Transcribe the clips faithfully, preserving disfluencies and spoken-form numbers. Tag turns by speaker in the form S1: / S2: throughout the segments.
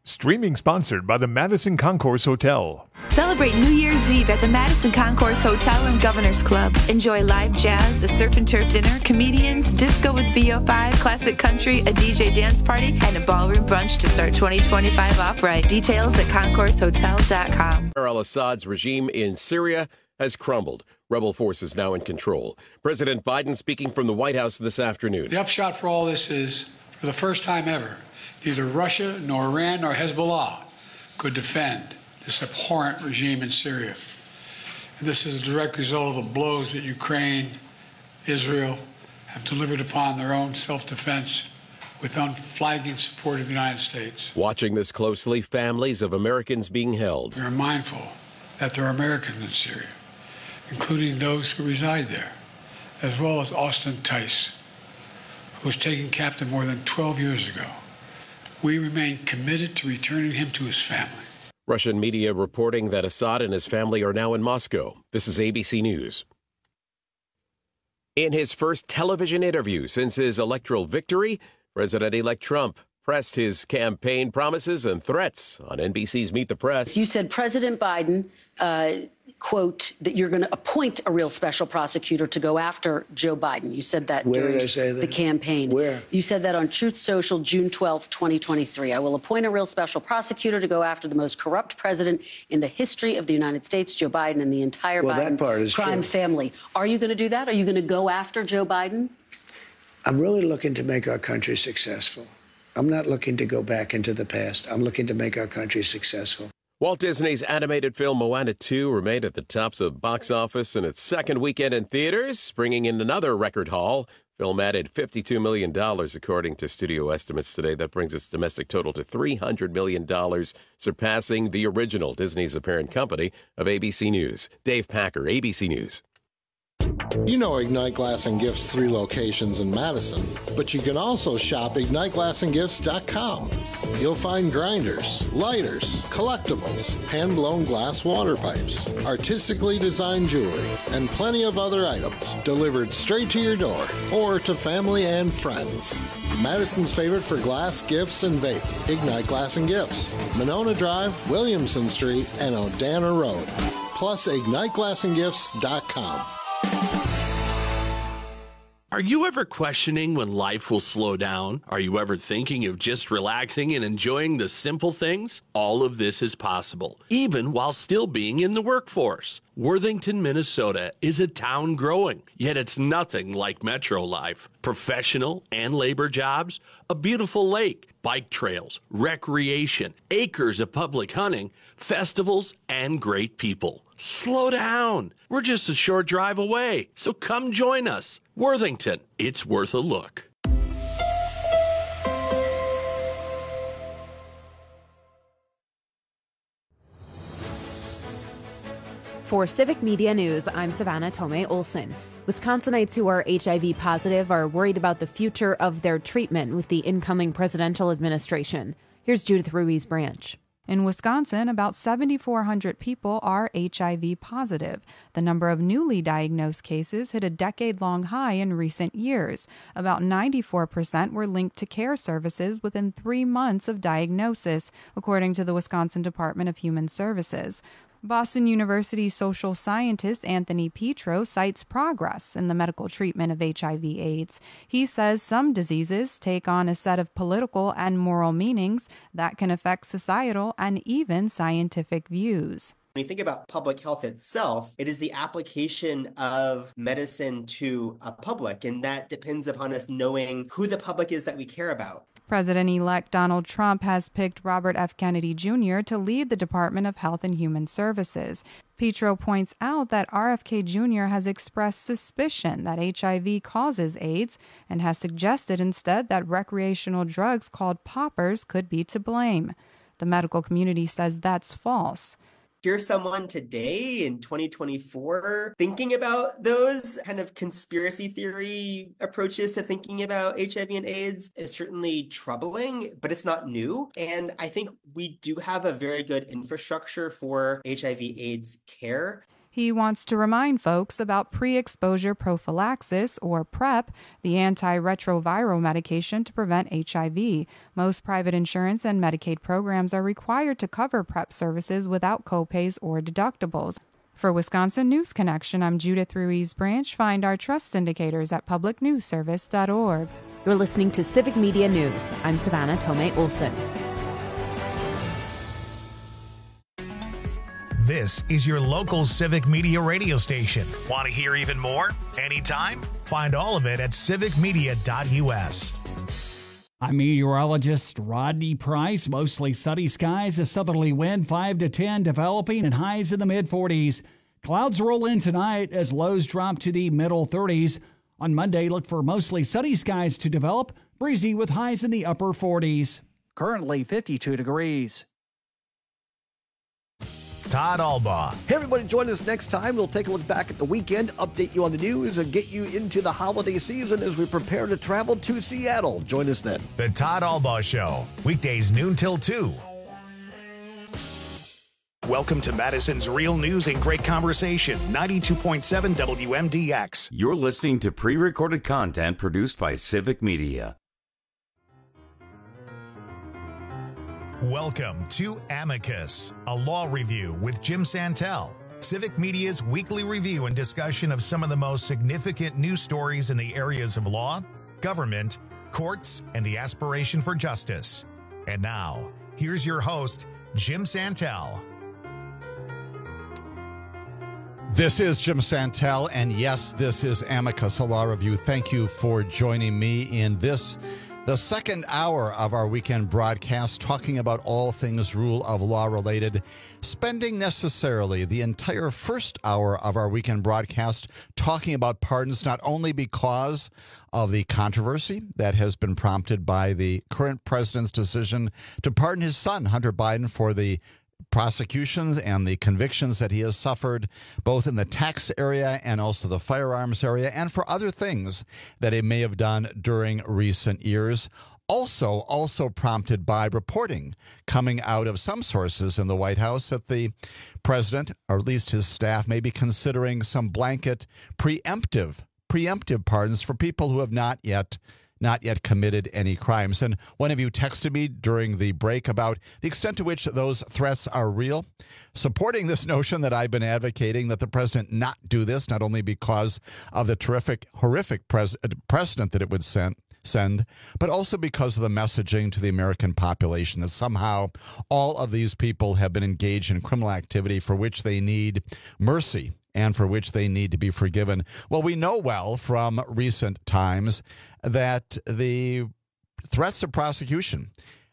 S1: Streaming sponsored by the Madison Concourse Hotel.
S2: Celebrate New Year's Eve at the Madison Concourse Hotel and Governor's Club. Enjoy live jazz, a surf and turf dinner, comedians, disco with V O five, classic country, a D J dance party, and a ballroom brunch to start twenty twenty-five off right. Details at concourse hotel dot com.
S3: Al-Assad's regime in Syria has crumbled. Rebel forces now in control. President Biden speaking from the White House this afternoon.
S4: The upshot for all this is, for the first time ever, neither Russia, nor Iran, nor Hezbollah could defend this abhorrent regime in Syria. And this is a direct result of the blows that Ukraine, Israel have delivered upon their own self-defense with unflagging support of the United States.
S3: Watching this closely, families of Americans being held.
S4: We are mindful that there are Americans in Syria, including those who reside there, as well as Austin Tice, who was taken captive more than twelve years ago. We remain committed to returning him to his family.
S3: Russian media reporting that Assad and his family are now in Moscow. This is A B C News. In his first television interview since his electoral victory, President-elect Trump pressed his campaign promises and threats on N B C's Meet the Press.
S5: You said President Biden, uh, quote, that you're going to appoint a real special prosecutor to go after Joe Biden. You said that
S6: Where
S5: during
S6: did I say that?
S5: the campaign.
S6: Where?
S5: You said that on Truth Social, June twelfth, twenty twenty-three. I will appoint a real special prosecutor to go after the most corrupt president in the history of the United States, Joe Biden, and the entire
S6: well,
S5: Biden
S6: that part is
S5: crime
S6: true.
S5: family. Are you going to do that? Are you going to go after Joe Biden?
S6: I'm really looking to make our country successful. I'm not looking to go back into the past. I'm looking to make our country successful.
S3: Walt Disney's animated film Moana two remained at the tops of box office in its second weekend in theaters, bringing in another record haul. Film added fifty-two million dollars, according to studio estimates today. That brings its domestic total to three hundred million dollars, surpassing the original, Disney's apparent company, of A B C News. Dave Packer, A B C News.
S7: You know Ignite Glass and Gifts' three locations in Madison, but you can also shop ignite glass and gifts dot com. You'll find grinders, lighters, collectibles, hand-blown glass water pipes, artistically designed jewelry, and plenty of other items delivered straight to your door or to family and friends. Madison's favorite for glass, gifts, and vape, Ignite Glass and Gifts, Monona Drive, Williamson Street, and Odana Road. Plus ignite glass and gifts dot com.
S8: Are you ever questioning when life will slow down? Are you ever thinking of just relaxing and enjoying the simple things? All of this is possible, even while still being in the workforce. Worthington, Minnesota is a town growing, yet it's nothing like metro life. Professional and labor jobs, a beautiful lake, bike trails, recreation, acres of public hunting, festivals, and great people. Slow down. We're just a short drive away, so come join us. Worthington, it's worth a look.
S9: For Civic Media News, I'm Savannah Tomei Olson. Wisconsinites who are H I V positive are worried about the future of their treatment with the incoming presidential administration. Here's Judith Ruiz Branch.
S10: In Wisconsin, about seven thousand four hundred people are H I V positive. The number of newly diagnosed cases hit a decade-long high in recent years. About ninety-four percent were linked to care services within three months of diagnosis, according to the Wisconsin Department of Human Services. Boston University social scientist Anthony Petro cites progress in the medical treatment of H I V AIDS. He says some diseases take on a set of political and moral meanings that can affect societal and even scientific views.
S11: When you think about public health itself, it is the application of medicine to a public, and that depends upon us knowing who the public is that we care about.
S10: President-elect Donald Trump has picked Robert F. Kennedy Junior to lead the Department of Health and Human Services. Petro points out that R F K Junior has expressed suspicion that H I V causes AIDS and has suggested instead that recreational drugs called poppers could be to blame. The medical community says that's false.
S11: Here's someone today in twenty twenty-four thinking about those kind of conspiracy theory approaches to thinking about H I V and AIDS is certainly troubling, but it's not new. And I think we do have a very good infrastructure for H I V AIDS care.
S10: He wants to remind folks about pre-exposure prophylaxis, or PrEP, the antiretroviral medication to prevent H I V. Most private insurance and Medicaid programs are required to cover PrEP services without copays or deductibles. For Wisconsin News Connection, I'm Judith Ruiz Branch. Find our trust indicators at public news service dot org.
S9: You're listening to Civic Media News. I'm Savannah Tomei Olson.
S12: This is your local Civic Media radio station. Want to hear even more? Anytime? Find all of it at civic media dot u s.
S13: I'm meteorologist Rodney Price. Mostly sunny skies, a southerly wind five to ten developing, and highs in the mid forties. Clouds roll in tonight as lows drop to the middle thirties. On Monday, look for mostly sunny skies to develop, breezy with highs in the upper forties. Currently fifty-two degrees.
S12: Todd Albaugh.
S14: Hey, everybody, join us next time. We'll take a look back at the weekend, update you on the news, and get you into the holiday season as we prepare to travel to Seattle. Join us then.
S12: The Todd Albaugh Show, weekdays noon till two. Welcome to Madison's Real News and Great Conversation, ninety-two point seven W M D X.
S15: You're listening to pre-recorded content produced by Civic Media.
S12: Welcome to Amicus, a law review with Jim Santel, Civic Media's weekly review and discussion of some of the most significant news stories in the areas of law, government, courts, and the aspiration for justice. And now, here's your host, Jim Santel.
S16: This is Jim Santel, and yes, this is Amicus, a law review. Thank you for joining me in this the second hour of our weekend broadcast, talking about all things rule of law related, spending necessarily the entire first hour of our weekend broadcast talking about pardons, not only because of the controversy that has been prompted by the current president's decision to pardon his son, Hunter Biden, for the prosecutions and the convictions that he has suffered, both in the tax area and also the firearms area, and for other things that he may have done during recent years. Also, also prompted by reporting coming out of some sources in the White House that the president, or at least his staff, may be considering some blanket preemptive, preemptive pardons for people who have not yet not yet committed any crimes. And one of you texted me during the break about the extent to which those threats are real, supporting this notion that I've been advocating that the president not do this, not only because of the terrific, horrific pres- precedent that it would send, send, but also because of the messaging to the American population that somehow all of these people have been engaged in criminal activity for which they need mercy and for which they need to be forgiven. Well, we know well from recent times that the threats of prosecution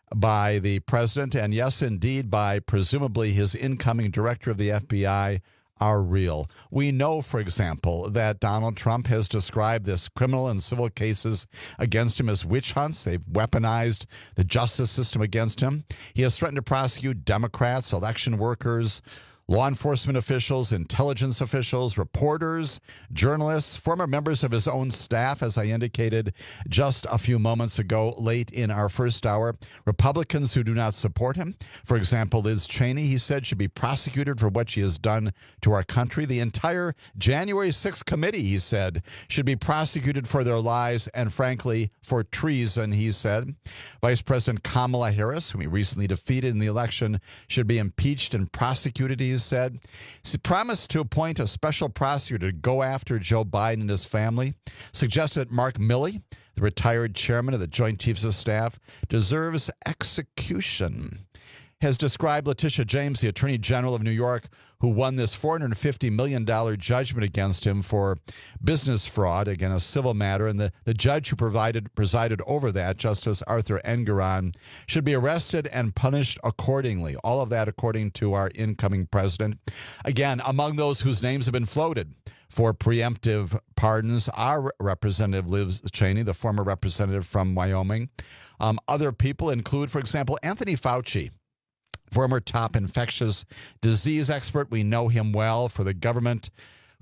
S16: by the president, and yes, indeed, by presumably his incoming director of the F B I, are real. We know, for example, that Donald Trump has described this criminal and civil cases against him as witch hunts. They've weaponized the justice system against him. He has threatened to prosecute Democrats, election workers, law enforcement officials, intelligence officials, reporters, journalists, former members of his own staff, as I indicated just a few moments ago, late in our first hour, Republicans who do not support him. For example, Liz Cheney, he said, should be prosecuted for what she has done to our country. The entire January sixth committee, he said, should be prosecuted for their lies and, frankly, for treason, he said. Vice President Kamala Harris, whom he recently defeated in the election, should be impeached and prosecuted, he said. He promised to appoint a special prosecutor to go after Joe Biden and his family, suggested that Mark Milley, the retired chairman of the Joint Chiefs of Staff, deserves execution. Has described Letitia James, the Attorney General of New York, who won this four hundred fifty million dollars judgment against him for business fraud, again, a civil matter. And the, the judge who provided, presided over that, Justice Arthur Engoron, should be arrested and punished accordingly. All of that according to our incoming president. Again, among those whose names have been floated for preemptive pardons are Representative Liz Cheney, the former representative from Wyoming. Um, other people include, for example, Anthony Fauci, former top infectious disease expert. We know him well for the government,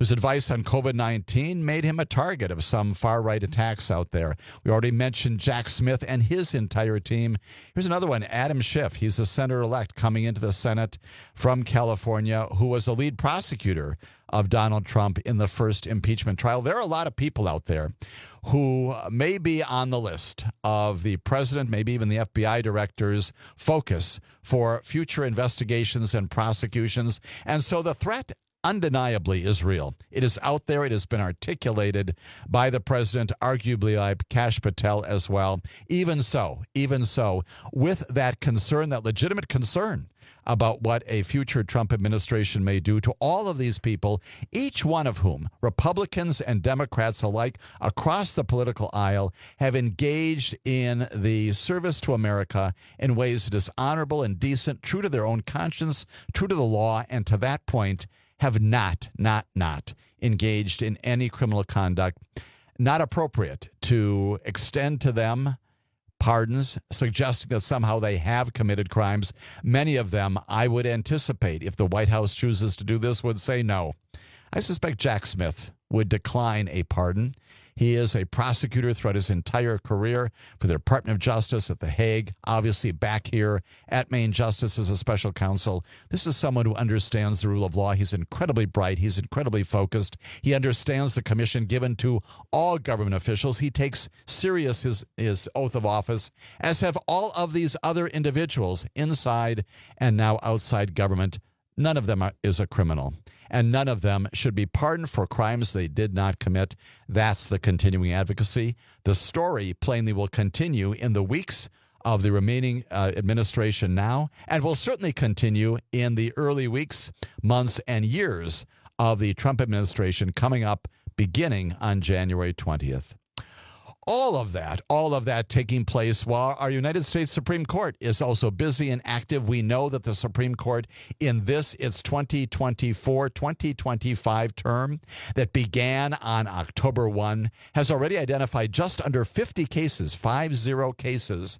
S16: whose advice on COVID nineteen made him a target of some far-right attacks out there. We already mentioned Jack Smith and his entire team. Here's another one, Adam Schiff. He's the senator-elect coming into the Senate from California, who was the lead prosecutor of Donald Trump in the first impeachment trial. There are a lot of people out there who may be on the list of the president, maybe even the F B I director's focus for future investigations and prosecutions. And so the threat undeniably is real. It is out there. It has been articulated by the president, arguably by Kash Patel as well. Even so, even so, with that concern, that legitimate concern about what a future Trump administration may do to all of these people, each one of whom, Republicans and Democrats alike, across the political aisle, have engaged in the service to America in ways that is honorable and decent, true to their own conscience, true to the law, and to that point, have not, not, not engaged in any criminal conduct, not appropriate to extend to them pardons, suggesting that somehow they have committed crimes. Many of them, I would anticipate, if the White House chooses to do this, would say no. I suspect Jack Smith would decline a pardon. He is a prosecutor throughout his entire career for the Department of Justice at The Hague, obviously back here at Maine Justice as a special counsel. This is someone who understands the rule of law. He's incredibly bright. He's incredibly focused. He understands the commission given to all government officials. He takes serious his, his oath of office, as have all of these other individuals inside and now outside government. None of them are, is a criminal, and none of them should be pardoned for crimes they did not commit. That's the continuing advocacy. The story plainly will continue in the weeks of the remaining uh, administration now, and will certainly continue in the early weeks, months, and years of the Trump administration coming up beginning on January twentieth. All of that, all of that taking place while our United States Supreme Court is also busy and active. We know that the Supreme Court in this, its twenty twenty-four twenty twenty-five term that began on October first, has already identified just under fifty cases, five zero cases,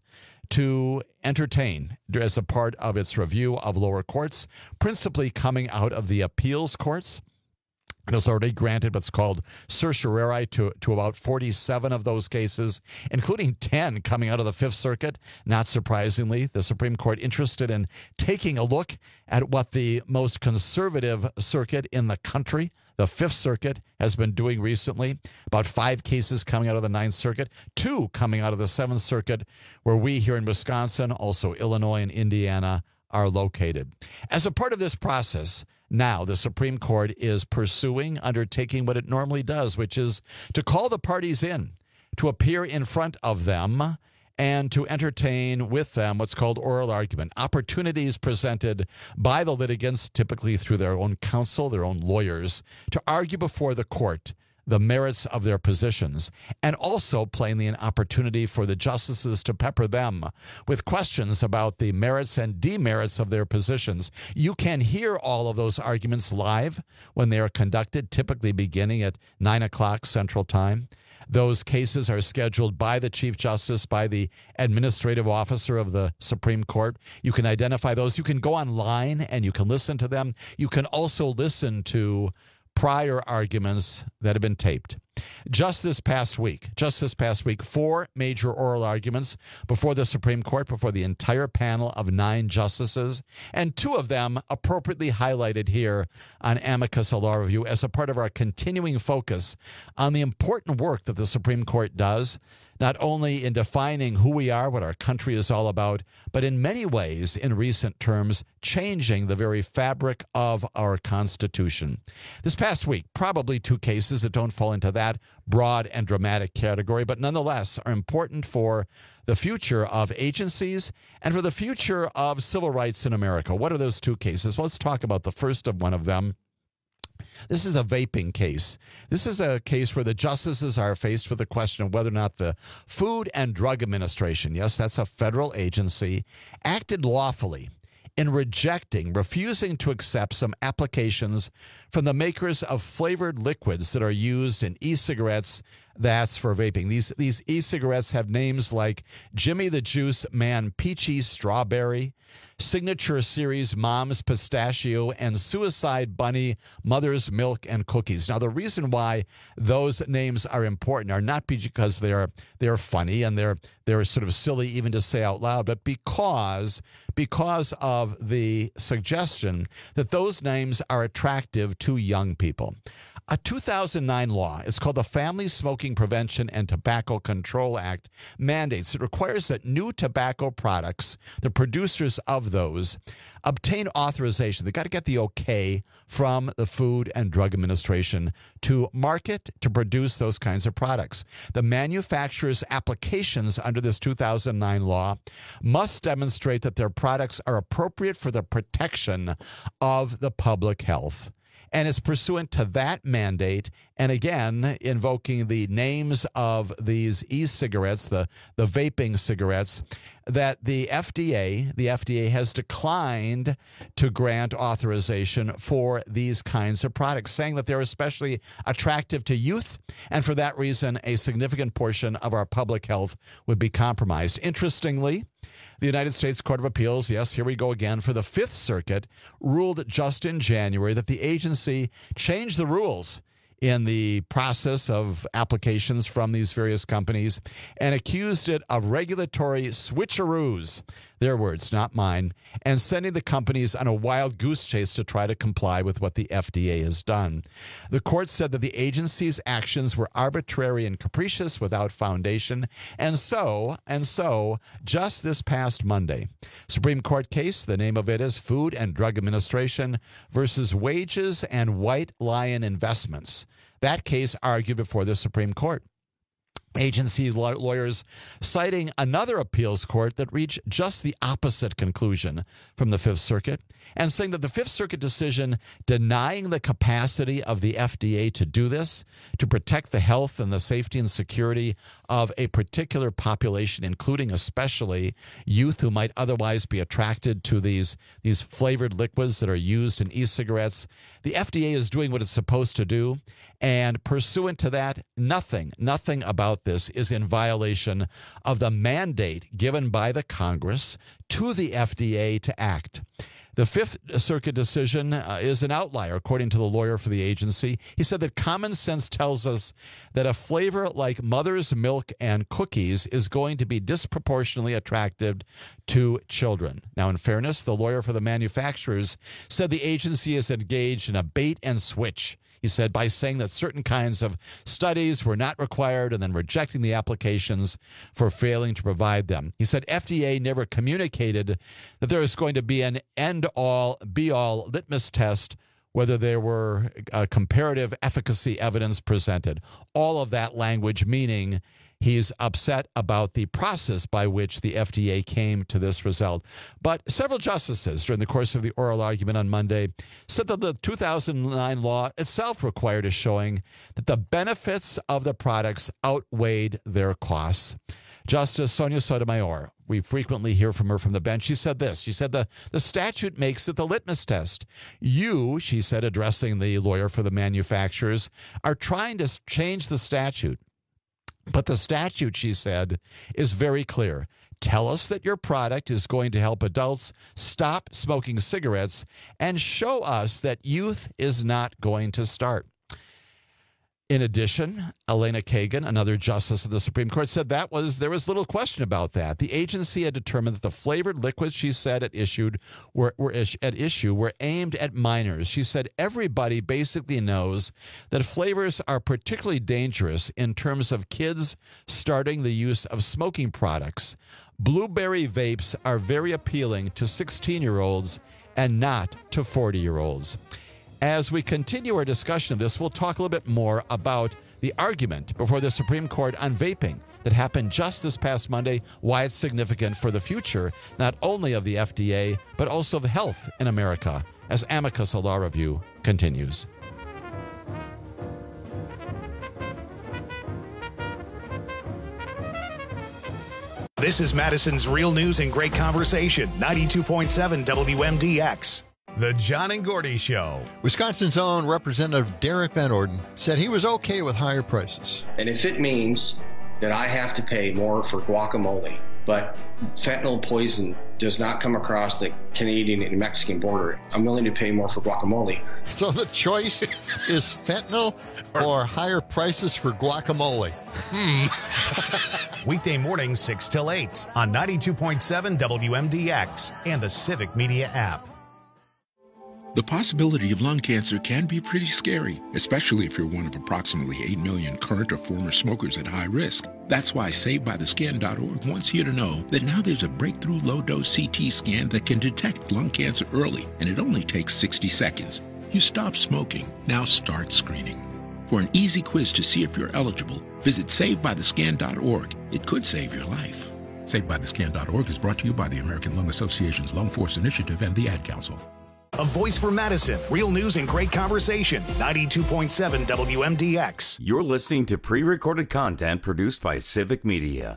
S16: to entertain as a part of its review of lower courts, principally coming out of the appeals courts. It has already granted what's called certiorari to, to about forty-seven of those cases, including ten coming out of the Fifth Circuit. Not surprisingly, the Supreme Court interested in taking a look at what the most conservative circuit in the country, the Fifth Circuit, has been doing recently. About five cases coming out of the Ninth Circuit, two coming out of the Seventh Circuit, where we here in Wisconsin, also Illinois and Indiana, are located. As a part of this process, now the Supreme Court is pursuing, undertaking what it normally does, which is to call the parties in, to appear in front of them, and to entertain with them what's called oral argument, opportunities presented by the litigants, typically through their own counsel, their own lawyers, to argue before the court the merits of their positions, and also plainly an opportunity for the justices to pepper them with questions about the merits and demerits of their positions. You can hear all of those arguments live when they are conducted, typically beginning at nine o'clock Central Time. Those cases are scheduled by the Chief Justice, by the administrative officer of the Supreme Court. You can identify those. You can go online and you can listen to them. You can also listen to prior arguments that have been taped. Just this past week, just this past week, four major oral arguments before the Supreme Court, before the entire panel of nine justices, and two of them appropriately highlighted here on Amicus, a law review, as a part of our continuing focus on the important work that the Supreme Court does, not only in defining who we are, what our country is all about, but in many ways, in recent terms, changing the very fabric of our Constitution. This past week, probably two cases that don't fall into that broad and dramatic category, but nonetheless are important for the future of agencies and for the future of civil rights in America. What are those two cases? Well, let's talk about the first of one of them. This is a vaping case. This is a case where the justices are faced with the question of whether or not the Food and Drug Administration, yes, that's a federal agency, acted lawfully in rejecting, refusing to accept some applications from the makers of flavored liquids that are used in e-cigarettes That's for vaping. These these e-cigarettes have names like Jimmy the Juice Man Peachy Strawberry, Signature Series Mom's Pistachio, and Suicide Bunny Mother's Milk and Cookies. Now, the reason why those names are important are not because they're they're funny and they're they're sort of silly even to say out loud, but because because of the suggestion that those names are attractive to young people. A two thousand nine law, it's called the Family Smoking Prevention and Tobacco Control Act, mandates it requires that new tobacco products, the producers of those, obtain authorization. They got to get the okay from the Food and Drug Administration to market, to produce those kinds of products. The manufacturer's applications under this two thousand nine law must demonstrate that their products are appropriate for the protection of the public health. And it's pursuant to that mandate, and again, invoking the names of these e-cigarettes, the, the vaping cigarettes, that the F D A, the F D A has declined to grant authorization for these kinds of products, saying that they're especially attractive to youth, and for that reason, a significant portion of our public health would be compromised. Interestingly, the United States Court of Appeals, yes, here we go again, for the Fifth Circuit, ruled just in January that the agency changed the rules in the process of applications from these various companies and accused it of regulatory switcheroos, their words, not mine, and sending the companies on a wild goose chase to try to comply with what the F D A has done. The court said that the agency's actions were arbitrary and capricious without foundation, and so, and so, just this past Monday, Supreme Court case, the name of it is Food and Drug Administration versus Wages and White Lion Investments. That case argued before the Supreme Court. Agency lawyers citing another appeals court that reached just the opposite conclusion from the Fifth Circuit, and saying that the Fifth Circuit decision denying the capacity of the F D A to do this, to protect the health and the safety and security of a particular population, including especially youth who might otherwise be attracted to these, these flavored liquids that are used in e-cigarettes. The F D A is doing what it's supposed to do, and pursuant to that, nothing, nothing about this is in violation of the mandate given by the Congress to the F D A to act. The Fifth Circuit decision uh, is an outlier, according to the lawyer for the agency. He said that common sense tells us that a flavor like Mother's Milk and Cookies is going to be disproportionately attractive to children. Now, in fairness, the lawyer for the manufacturers said the agency is engaged in a bait and switch. He said, by saying that certain kinds of studies were not required and then rejecting the applications for failing to provide them. He said F D A never communicated that there was going to be an end-all, be-all litmus test whether there were uh, comparative efficacy evidence presented. All of that language meaning he's upset about the process by which the F D A came to this result. But several justices during the course of the oral argument on Monday said that the two thousand nine law itself required a showing that the benefits of the products outweighed their costs. Justice Sonia Sotomayor, we frequently hear from her from the bench. She said this. She said the, the statute makes it the litmus test. You, she said, addressing the lawyer for the manufacturers, are trying to change the statute. But the statute, she said, is very clear. Tell us that your product is going to help adults stop smoking cigarettes and show us that youth is not going to start. In addition, Elena Kagan, another justice of the Supreme Court, said that was there was little question about that. The agency had determined that the flavored liquids, she said, at issued were, were at issue were aimed at minors. She said everybody basically knows that flavors are particularly dangerous in terms of kids starting the use of smoking products. Blueberry vapes are very appealing to sixteen-year-olds and not to forty-year-olds. As we continue our discussion of this, we'll talk a little bit more about the argument before the Supreme Court on vaping that happened just this past Monday, why it's significant for the future, not only of the F D A, but also of health in America, as Amicus, a law review, continues.
S12: This is Madison's Real News and Great Conversation, ninety-two point seven W M D X. The John and Gordy Show.
S17: Wisconsin's own Representative Derek Van Orden said he was okay with higher prices.
S18: And if it means that I have to pay more for guacamole, but fentanyl poison does not come across the Canadian and Mexican border, I'm willing to pay more for guacamole.
S17: So the choice is fentanyl or higher prices for guacamole.
S12: Hmm. Weekday mornings, six till eight on ninety-two point seven W M D X and the Civic Media app.
S19: The possibility of lung cancer can be pretty scary, especially if you're one of approximately eight million current or former smokers at high risk. That's why Saved By The Scan dot org wants you to know that now there's a breakthrough low-dose C T scan that can detect lung cancer early, and it only takes sixty seconds. You stop smoking, now start screening. For an easy quiz to see if you're eligible, visit Saved By The Scan dot org. It could save your life. Saved By The Scan dot org is brought to you by the American Lung Association's Lung Force Initiative and the Ad Council.
S12: A voice for medicine, real news and great conversation. ninety-two point seven W M D X.
S15: You're listening to pre-recorded content produced by Civic Media.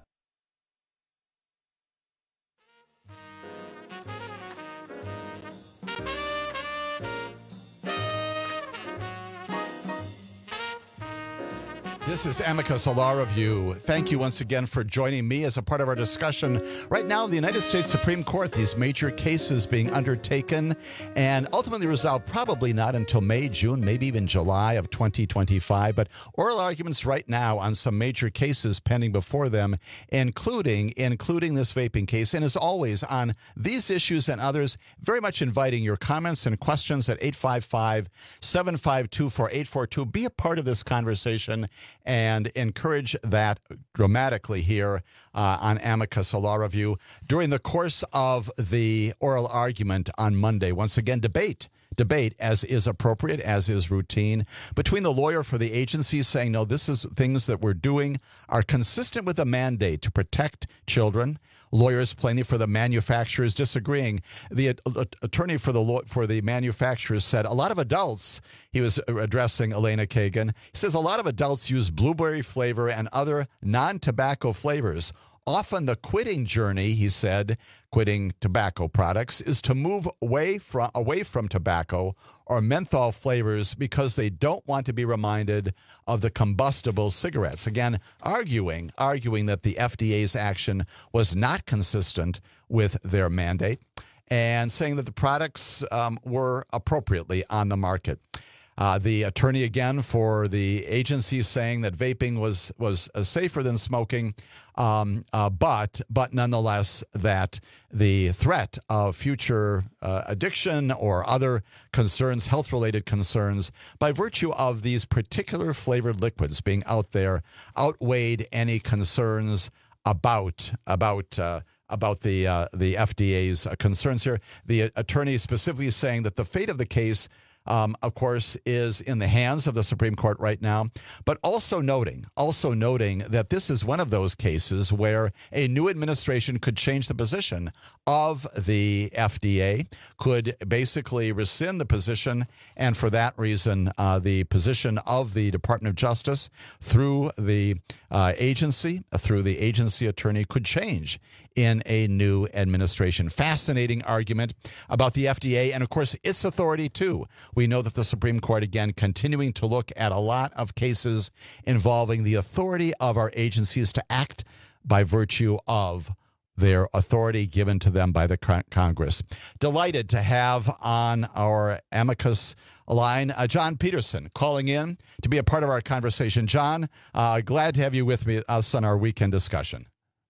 S16: This is Amicus, a law review. Thank you once again for joining me as a part of our discussion. Right now, the United States Supreme Court, these major cases being undertaken and ultimately resolved probably not until May, June, maybe even July of twenty twenty-five. But oral arguments right now on some major cases pending before them, including, including this vaping case. And as always, on these issues and others, very much inviting your comments and questions at eight five five, seven five two, four eight four two. Be a part of this conversation and encourage that dramatically here uh, on Amicus, a law review. During the course of the oral argument on Monday, once again, debate. Debate, as is appropriate, as is routine, between the lawyer for the agency saying, no, this is things that we're doing are consistent with the mandate to protect children. Lawyers plainly for the manufacturers disagreeing. The uh, attorney for the law, for the manufacturers said a lot of adults, he was addressing Elena Kagan, he says a lot of adults use blueberry flavor and other non-tobacco flavors. Often the quitting journey, he said, quitting tobacco products, is to move away from, away from tobacco or menthol flavors because they don't want to be reminded of the combustible cigarettes. Again, arguing, arguing that the F D A's action was not consistent with their mandate and saying that the products um, were appropriately on the market. Uh, the attorney, again, for the agency saying that vaping was was uh, safer than smoking, um, uh, but but nonetheless that the threat of future uh, addiction or other concerns, health-related concerns, by virtue of these particular flavored liquids being out there, outweighed any concerns about about. Uh, about the uh, the F D A's uh, concerns here. The attorney specifically saying that the fate of the case, Um, of course, is in the hands of the Supreme Court right now, but also noting, also noting that this is one of those cases where a new administration could change the position of the F D A, could basically rescind the position, and for that reason, uh, the position of the Department of Justice through the uh, agency, through the agency attorney, could change in a new administration. Fascinating argument about the F D A and, of course, its authority, too. We know that the Supreme Court, again, continuing to look at a lot of cases involving the authority of our agencies to act by virtue of their authority given to them by the Congress. Delighted to have on our amicus line uh, John Peterson calling in to be a part of our conversation. John, uh, glad to have you with me, us on our weekend discussion.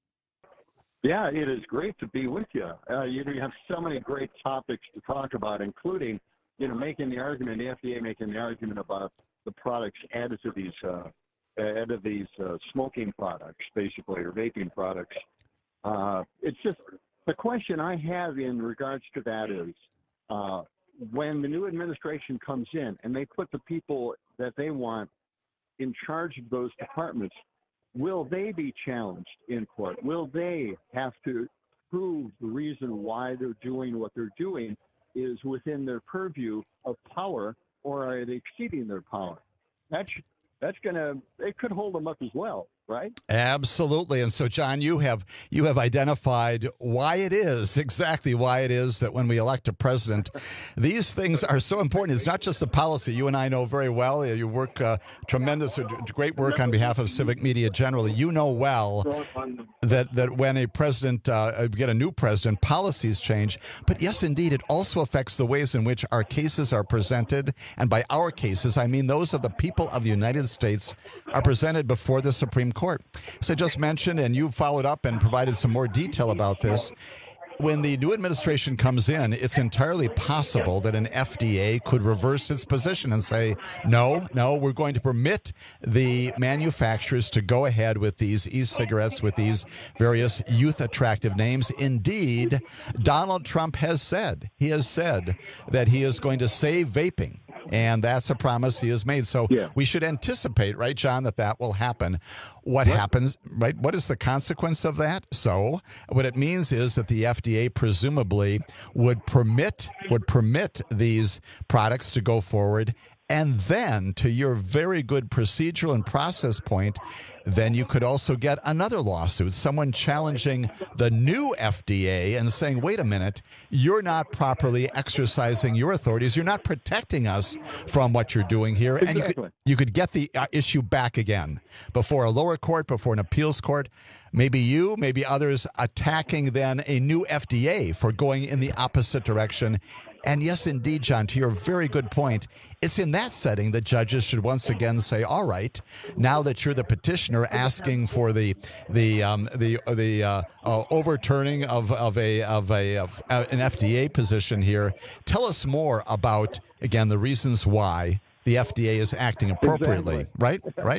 S20: Yeah, it is great to be with you. Uh, you know, you have so many great topics to talk about, including, you know, making the argument, the F D A making the argument about the products added to these, uh, added to these uh, smoking products, basically, or vaping products. Uh, it's just, the question I have in regards to that is, uh, when the new administration comes in and they put the people that they want in charge of those departments, will they be challenged in court? Will they have to prove the reason why they're doing what they're doing is within their purview of power, or are they exceeding their power? That's that's going to, it could hold them up as well. right?
S16: Absolutely. And so, John, you have you have identified why it is, exactly why it is that when we elect a president, these things are so important. It's not just the policy. You and I know very well. You work uh, tremendous, great work on behalf of Civic Media generally. You know well that, that when a president, uh, get a new president, policies change. But yes, indeed, it also affects the ways in which our cases are presented. And by our cases, I mean those of the people of the United States are presented before the Supreme Court. As I just mentioned, and you followed up and provided some more detail about this, when the new administration comes in, it's entirely possible that an F D A could reverse its position and say, no, no, we're going to permit the manufacturers to go ahead with these e-cigarettes with these various youth-attractive names. Indeed, Donald Trump has said, he has said that he is going to save vaping. And that's a promise he has made. So yeah. we should anticipate, right, John, that that will happen. What, what happens, right? What is the consequence of that? So what it means is that the F D A presumably would permit would permit these products to go forward. And then, to your very good procedural and process point, then you could also get another lawsuit, someone challenging the new F D A and saying, wait a minute, you're not properly exercising your authorities. You're not protecting us from what you're doing here.
S20: Exactly.
S16: And you could, you could get the uh, issue back again before a lower court, before an appeals court. Maybe you, maybe others attacking then a new F D A for going in the opposite direction. And yes, indeed, John, to your very good point, it's in that setting that judges should once again say, all right, now that you're the petitioner asking for the the um, the the uh, uh, overturning of of a of a of an F D A position here, tell us more about, again, the reasons why the F D A is acting appropriately,
S20: exactly.
S16: right? Right?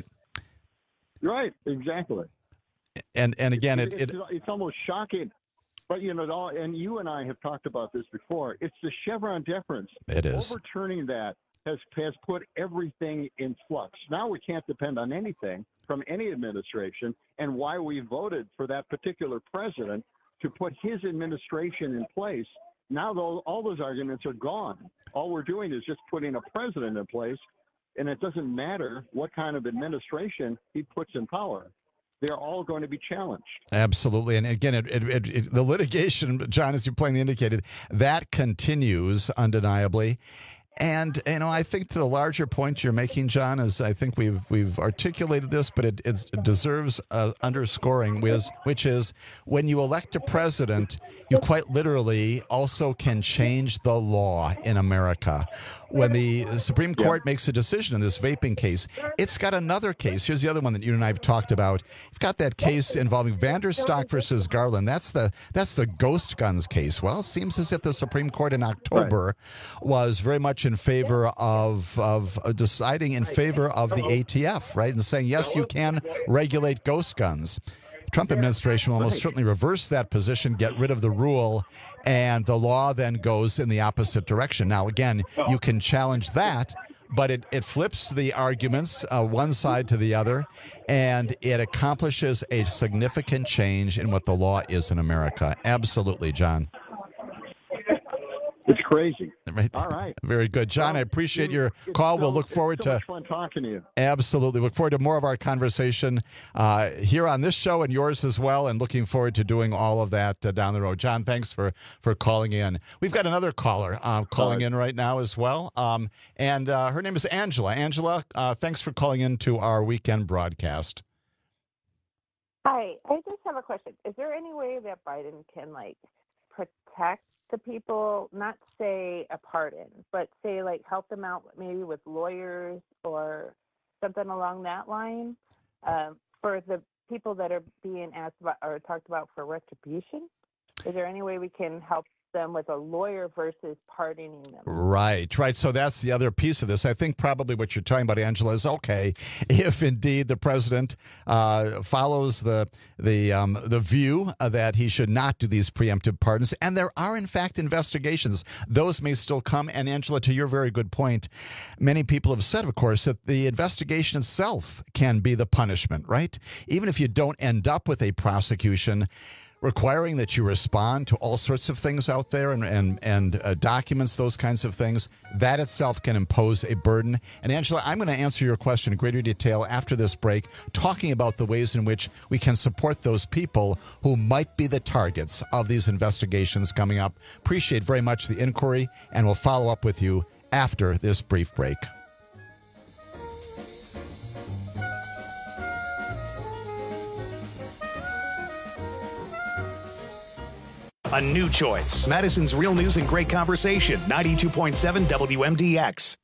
S20: Right, exactly.
S16: And and again, it,
S20: it,
S16: it
S20: it's almost shocking. But, you know, it all, and you and I have talked about this before, it's the Chevron deference.
S16: It is.
S20: Overturning that has, has put everything in flux. Now we can't depend on anything from any administration, and why we voted for that particular president to put his administration in place. Now those, all those arguments are gone. All we're doing is just putting a president in place, and it doesn't matter what kind of administration he puts in power. They're all going to be challenged.
S16: Absolutely. And again, it, it, it, it, the litigation, John, as you plainly indicated, that continues undeniably. And, you know, I think to the larger point you're making, John, is I think we've we've articulated this, but it, it deserves uh, underscoring, which, which is when you elect a president, you quite literally also can change the law in America. When the Supreme Court yeah. makes a decision in this vaping case, it's got another case. Here's the other one that you and I have talked about. You've got that case involving Vanderstock versus Garland. That's the that's the ghost guns case. Well, it seems as if the Supreme Court in October right. was very much in favor of of deciding in favor of the A T F, right, and saying yes, you can regulate ghost guns. The Trump administration will almost certainly reverse that position, get rid of the rule, and the law then goes in the opposite direction. Now, again, you can challenge that, but it, it flips the arguments uh, one side to the other, and it accomplishes a significant change in what the law is in America. Absolutely, John.
S20: It's crazy. Right. All right.
S16: Very good. John, well, I appreciate your call. So, we'll look forward
S20: it's so
S16: to
S20: much fun talking to you.
S16: Absolutely. Look forward to more of our conversation uh, here on this show and yours as well, and looking forward to doing all of that uh, down the road. John, thanks for, for calling in. We've got another caller uh, calling in right now as well, um, and uh, her name is Angela. Angela, uh, thanks for calling in to our weekend broadcast.
S21: Hi. I just have a question. Is there any way that Biden can, like, protect the people, not say a pardon, but say like help them out maybe with lawyers or something along that line um, for the people that are being asked about or talked about for retribution? Is there any way we can help them with a lawyer versus pardoning them?
S16: Right, right. So that's the other piece of this. I think probably what you're talking about, Angela, is okay if indeed the president uh, follows the the um, the view uh, that he should not do these preemptive pardons, and there are in fact investigations. Those may still come. And Angela, to your very good point, many people have said, of course, that the investigation itself can be the punishment. Right, even if you don't end up with a prosecution. requiring that you respond to all sorts of things out there and and, and uh, documents those kinds of things, that itself can impose a burden. And Angela, I'm going to answer your question in greater detail after this break, talking about the ways in which we can support those people who might be the targets of these investigations coming up. Appreciate very much the inquiry, and we'll follow up with you after this brief break.
S12: A new choice. Madison's Real News and Great Conversation, ninety-two point seven W M D X.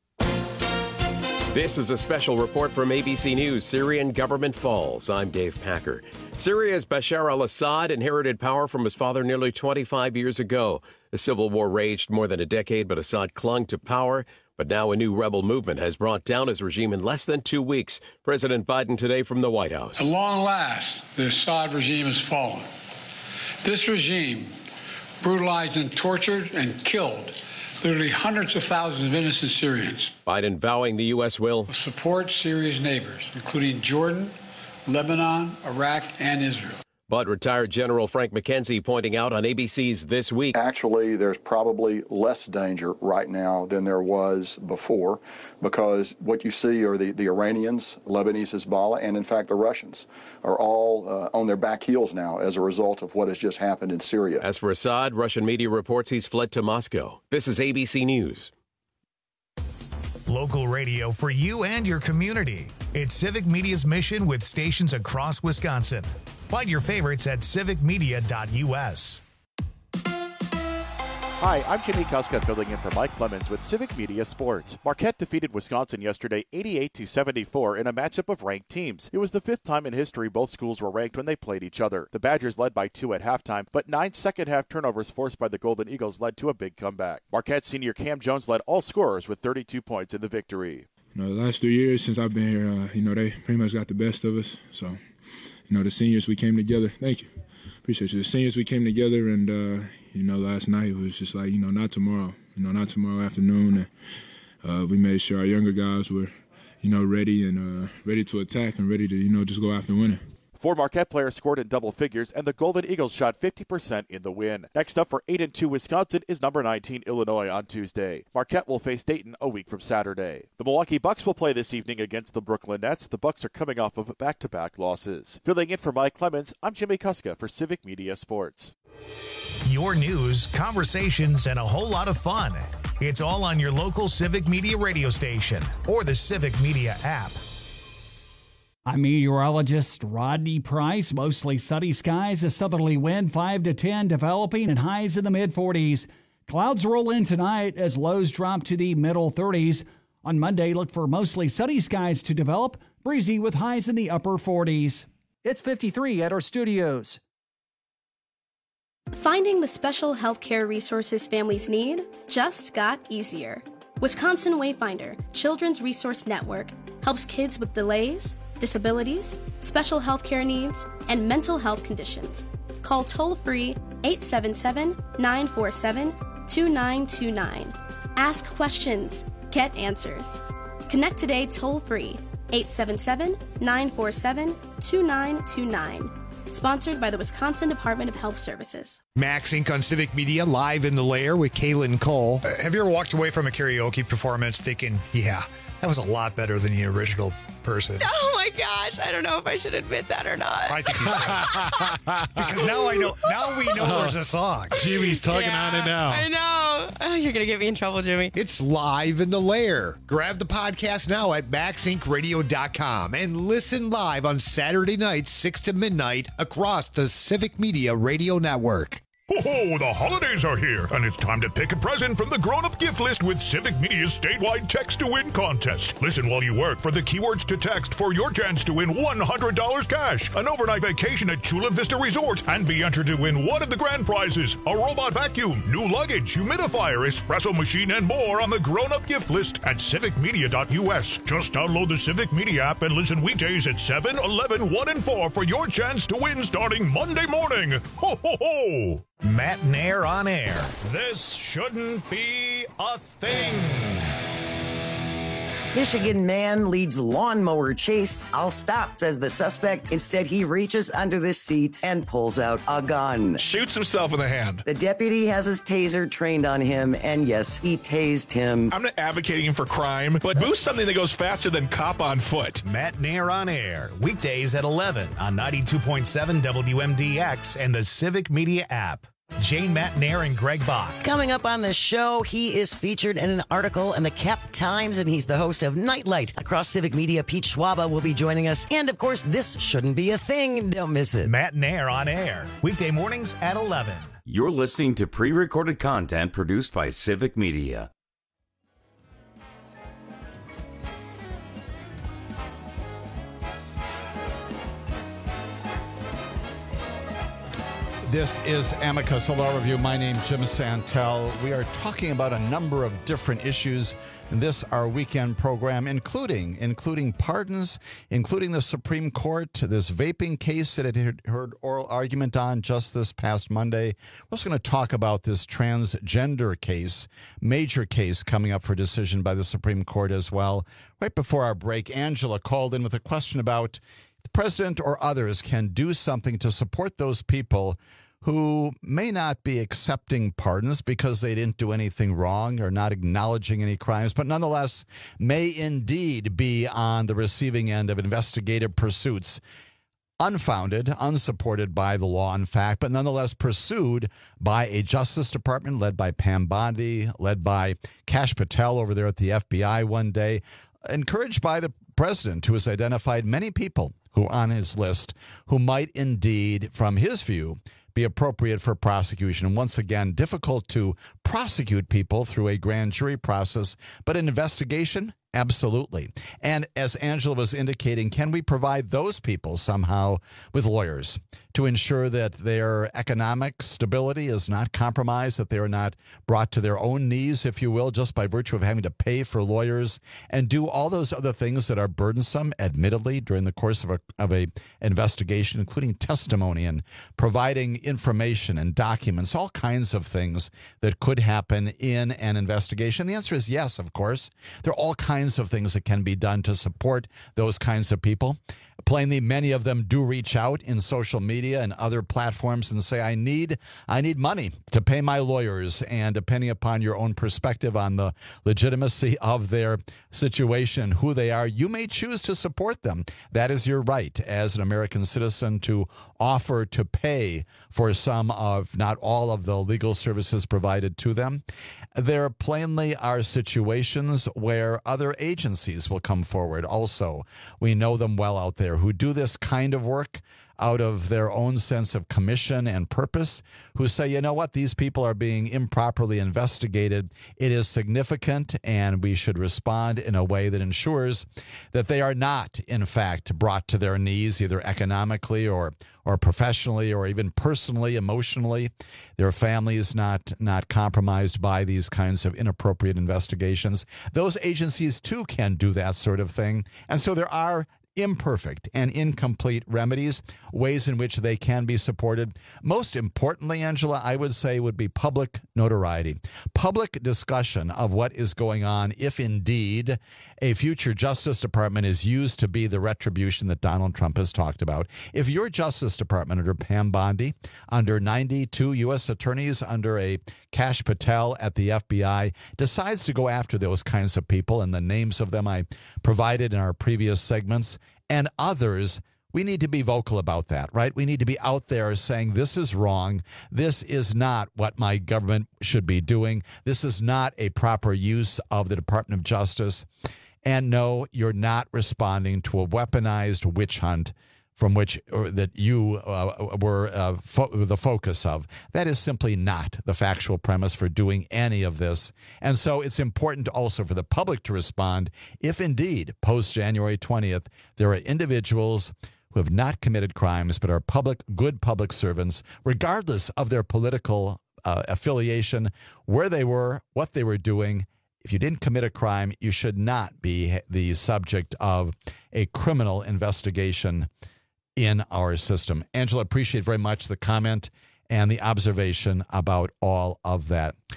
S3: This is a special report from A B C News. Syrian government falls. I'm Dave Packer. Syria's Bashar al-Assad inherited power from his father nearly twenty-five years ago. The civil war raged more than a decade, but Assad clung to power. But now a new rebel movement has brought down his regime in less than two weeks. President Biden today from the White House.
S4: At long last, the Assad regime has fallen. This regime brutalized and tortured and killed literally hundreds of thousands of innocent Syrians.
S3: Biden vowing the U S will
S4: support Syria's neighbors, including Jordan, Lebanon, Iraq, and Israel.
S3: But retired General Frank McKenzie pointing out on A B C's This Week.
S1: Actually, there's probably less danger right now than there was before, because what you see are the, the Iranians, Lebanese Hezbollah, and in fact the Russians are all uh, on their back heels now as a result of what has just happened in Syria.
S3: As for Assad, Russian media reports he's fled to Moscow. This is A B C News.
S12: Local radio for you and your community. It's Civic Media's mission with stations across Wisconsin. Find your favorites at civic media dot U S.
S22: Hi, I'm Jimmy Kuska filling in for Mike Clemens with Civic Media Sports. Marquette defeated Wisconsin yesterday eighty-eight to seventy-four in a matchup of ranked teams. It was the fifth time in history both schools were ranked when they played each other. The Badgers led by two at halftime, but nine second-half turnovers forced by the Golden Eagles led to a big comeback. Marquette senior Cam Jones led all scorers with thirty-two points in the victory.
S23: You know, the last three years since I've been here, uh, you know, they pretty much got the best of us. So, you know, the seniors, we came together. Thank you. Appreciate you. The seniors, we came together, and, uh, you know, last night it was just like, you know, not tomorrow. You know, not tomorrow afternoon. And uh, we made sure our younger guys were, you know, ready and uh, ready to attack and ready to, you know, just go after winning.
S22: Four Marquette players scored in double figures, and the Golden Eagles shot fifty percent in the win. Next up for eight and two Wisconsin is number nineteen Illinois on Tuesday. Marquette will face Dayton a week from Saturday. The Milwaukee Bucks will play this evening against the Brooklyn Nets. The Bucks are coming off of back-to-back losses. Filling in for Mike Clemens, I'm Jimmy Kuska for Civic Media Sports.
S12: Your news, conversations, and a whole lot of fun. It's all on your local Civic Media radio station or the Civic Media app.
S13: I'm meteorologist Rodney Price. Mostly sunny skies, a southerly wind five to ten developing and highs in the mid forties. Clouds roll in tonight as lows drop to the middle thirties. On Monday, look for mostly sunny skies to develop, breezy with highs in the upper forties.
S24: It's fifty-three at our studios.
S25: Finding the special healthcare resources families need just got easier. Wisconsin Wayfinder Children's Resource Network helps kids with delays, disabilities, special healthcare needs, and mental health conditions. Call toll-free eight seven seven, nine four seven, two nine two nine. Ask questions. Get answers. Connect today toll-free eight seven seven, nine four seven, two nine two nine. Sponsored by the Wisconsin Department of Health Services.
S26: Max Incorporated on Civic Media, live in the lair with Kaylin Cole.
S27: Uh, have you ever walked away from a karaoke performance thinking, yeah, that was a lot better than the original person?
S28: Oh my gosh, I don't know if I should admit that or not.
S27: I think you should. Because now I know, now we know there's a song.
S26: Jimmy's tugging
S28: yeah,
S26: on it now.
S28: I know. Oh, you're going to get me in trouble, Jimmy.
S26: It's live in the lair. Grab the podcast now at max inc radio dot com and listen live on Saturday nights, six to midnight across the Civic Media Radio Network.
S12: Ho ho, the holidays are here, and it's time to pick a present from the grown-up gift list with Civic Media's statewide text-to-win contest. Listen while you work for the keywords to text for your chance to win one hundred dollars cash, an overnight vacation at Chula Vista Resort, and be entered to win one of the grand prizes, a robot vacuum, new luggage, humidifier, espresso machine, and more on the grown-up gift list at civic media dot U S. Just download the Civic Media app and listen weekdays at seven, eleven, one, and four for your chance to win starting Monday morning. Ho ho ho! Matinaire on air. This shouldn't be a thing.
S2: Michigan man leads lawnmower chase. I'll stop, says the suspect. Instead, he reaches under the seat and pulls out a gun.
S5: Shoots himself in the hand.
S2: The deputy has his taser trained on him, and yes, he tased him.
S5: I'm not advocating for crime, but boost something that goes faster than cop on foot.
S12: Matt Nair on air, weekdays at eleven on ninety-two point seven W M D X and the Civic Media app. Jane Matt Nair and Greg Bach.
S2: Coming up on the show, he is featured in an article in the Cap Times, and he's the host of Nightlight. Across Civic Media, Pete Schwaba will be joining us. And, of course, this shouldn't be a thing. Don't miss it.
S12: Matt Nair on air, weekday mornings at eleven.
S15: You're listening to pre-recorded content produced by Civic Media.
S16: This is Amicus Law Review. My name is Jim Santel. We are talking about a number of different issues in this, our weekend program, including including pardons, including the Supreme Court, this vaping case that it heard oral argument on just this past Monday. We're also going to talk about this transgender case, major case coming up for decision by the Supreme Court as well. Right before our break, Angela called in with a question about the president or others can do something to support those people who may not be accepting pardons because they didn't do anything wrong or not acknowledging any crimes, but nonetheless may indeed be on the receiving end of investigative pursuits, unfounded, unsupported by the law, in fact, but nonetheless pursued by a Justice Department led by Pam Bondi, led by Kash Patel over there at the F B I one day, encouraged by the president, who has identified many people who on his list who might indeed, from his view, be appropriate for prosecution. And once again, difficult to prosecute people through a grand jury process, but an investigation, absolutely. And as Angela was indicating, can we provide those people somehow with lawyers to ensure that their economic stability is not compromised, that they are not brought to their own knees, if you will, just by virtue of having to pay for lawyers and do all those other things that are burdensome, admittedly, during the course of a of a investigation, including testimony and providing information and documents, all kinds of things that could happen in an investigation? The answer is yes, of course. There are all kinds of things that can be done to support those kinds of people. Plainly, many of them do reach out in social media and other platforms and say, I need I need money to pay my lawyers. And depending upon your own perspective on the legitimacy of their situation, who they are, you may choose to support them. That is your right as an American citizen to offer to pay for some of, not all of the legal services provided to them. There plainly are situations where other agencies will come forward also. We know them well out there who do this kind of work out of their own sense of commission and purpose, who say, you know what, these people are being improperly investigated. It is significant, and we should respond in a way that ensures that they are not, in fact, brought to their knees, either economically or or professionally or even personally, emotionally. Their families not not compromised by these kinds of inappropriate investigations. Those agencies, too, can do that sort of thing. And so there are imperfect and incomplete remedies, ways in which they can be supported. Most importantly, Angela, I would say would be public notoriety, public discussion of what is going on if indeed a future Justice Department is used to be the retribution that Donald Trump has talked about. If your Justice Department under Pam Bondi, under ninety-two U S attorneys, under a Kash Patel at the F B I, decides to go after those kinds of people, and the names of them I provided in our previous segments, and others, we need to be vocal about that, right? We need to be out there saying this is wrong. This is not what my government should be doing. This is not a proper use of the Department of Justice. And no, you're not responding to a weaponized witch hunt from which or that you uh, were uh, fo- the focus of. That is simply not the factual premise for doing any of this. And so it's important also for the public to respond if indeed, post-January twentieth, there are individuals who have not committed crimes but are public, good public servants, regardless of their political uh, affiliation, where they were, what they were doing. If you didn't commit a crime, you should not be the subject of a criminal investigation in our system. Angela, appreciate very much the comment and the observation about all of that.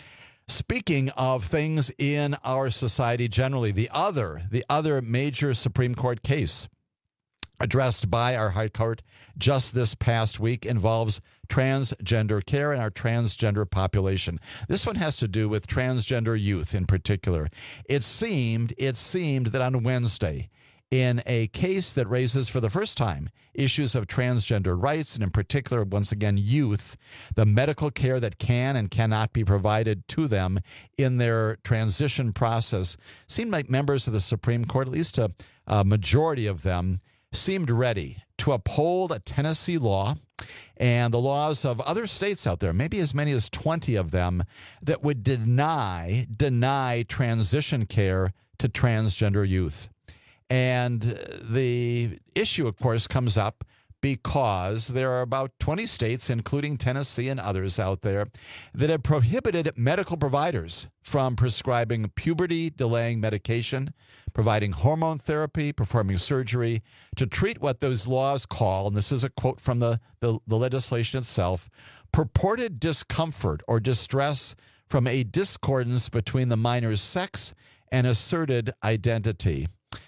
S16: Speaking of things in our society generally, the other, the other major Supreme Court case addressed by our High Court just this past week involves transgender care and our transgender population. This one has to do with transgender youth in particular. It seemed, it seemed that on Wednesday, in a case that raises for the first time issues of transgender rights, and in particular, once again, youth, the medical care that can and cannot be provided to them in their transition process, seemed like members of the Supreme Court, at least a, a majority of them, seemed ready to uphold a Tennessee law and the laws of other states out there, maybe as many as twenty of them, that would deny, deny transition care to transgender youth. And the issue, of course, comes up because there are about twenty states, including Tennessee and others out there, that have prohibited medical providers from prescribing puberty-delaying medication, providing hormone therapy, performing surgery to treat what those laws call, and this is a quote from the, the, the legislation itself, purported discomfort or distress from a discordance between the minor's sex and asserted identity.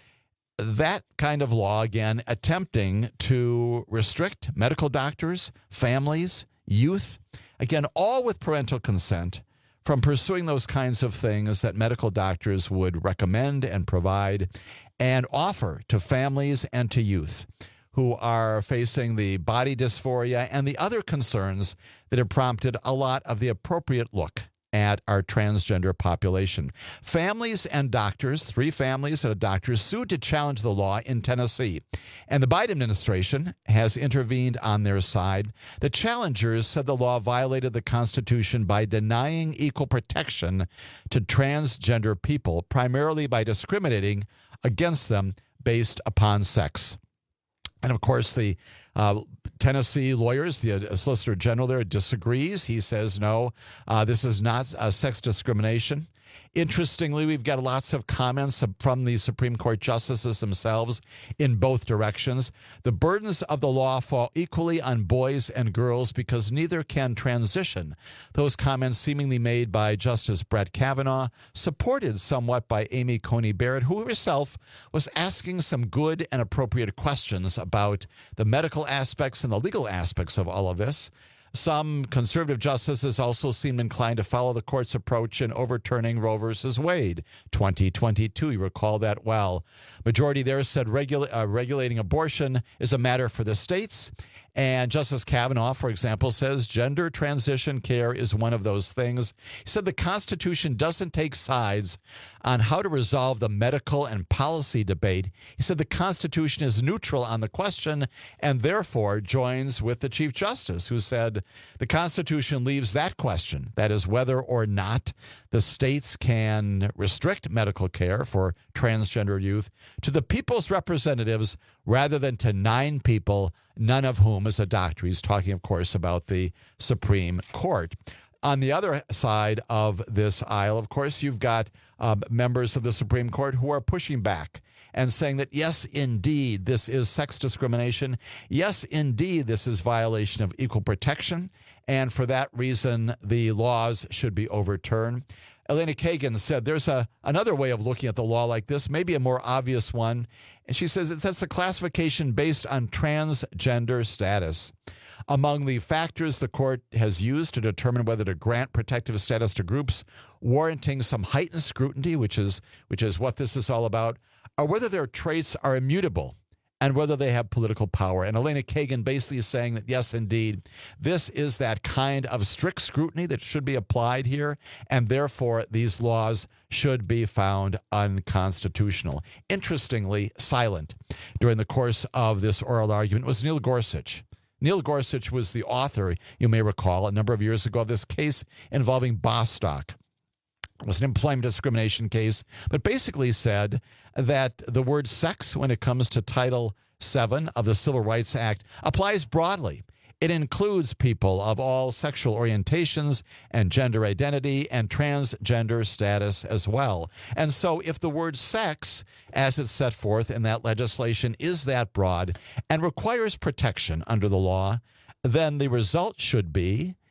S16: That kind of law, again, attempting to restrict medical doctors, families, youth, again, all with parental consent, from pursuing those kinds of things that medical doctors would recommend and provide and offer to families and to youth who are facing the body dysphoria and the other concerns that have prompted a lot of the appropriate look at our transgender population. Families and doctors, three families and a doctor, sued to challenge the law in Tennessee. And the Biden administration has intervened on their side. The challengers said the law violated the Constitution by denying equal protection to transgender people, primarily by discriminating against them based upon sex. And, of course, the uh, Tennessee lawyers, the uh, Solicitor General there disagrees. He says, no, uh, this is not uh, sex discrimination. Interestingly, we've got lots of comments from the Supreme Court justices themselves in both directions. The burdens of the law fall equally on boys and girls because neither can transition. Those comments seemingly made by Justice Brett Kavanaugh, supported somewhat by Amy Coney Barrett, who herself was asking some good and appropriate questions about the medical aspects and the legal aspects of all of this. Some conservative justices also seemed inclined to follow the court's approach in overturning Roe versus Wade, twenty twenty-two. You recall that well. Majority there said regula- uh, regulating abortion is a matter for the states. And Justice Kavanaugh, for example, says gender transition care is one of those things. He said the Constitution doesn't take sides on how to resolve the medical and policy debate. He said the Constitution is neutral on the question and therefore joins with the Chief Justice, who said the Constitution leaves that question, that is whether or not the states can restrict medical care for transgender youth, to the people's representatives rather than to nine people, none of whom is a doctor. He's talking, of course, about the Supreme Court. On the other side of this aisle, of course, you've got um, members of the Supreme Court who are pushing back and saying that, yes, indeed, this is sex discrimination. Yes, indeed, this is violation of equal protection. And for that reason, the laws should be overturned. Elena Kagan said there's a another way of looking at the law like this, maybe a more obvious one. And she says it sets a classification based on transgender status. Among the factors the court has used to determine whether to grant protective status to groups warranting some heightened scrutiny, which is which is what this is all about, are whether their traits are immutable and whether they have political power. And Elena Kagan basically is saying that, yes, indeed, this is that kind of strict scrutiny that should be applied here, and therefore these laws should be found unconstitutional. Interestingly, silent during the course of this oral argument was Neil Gorsuch. Neil Gorsuch was the author, you may recall, a number of years ago of this case involving Bostock. It was an employment discrimination case, but basically said that the word sex, when it comes to Title seven of the Civil Rights Act, applies broadly. It includes people of all sexual orientations and gender identity and transgender status as well. And so if the word sex, as it's set forth in that legislation, is that broad and requires protection under the law, then the result should be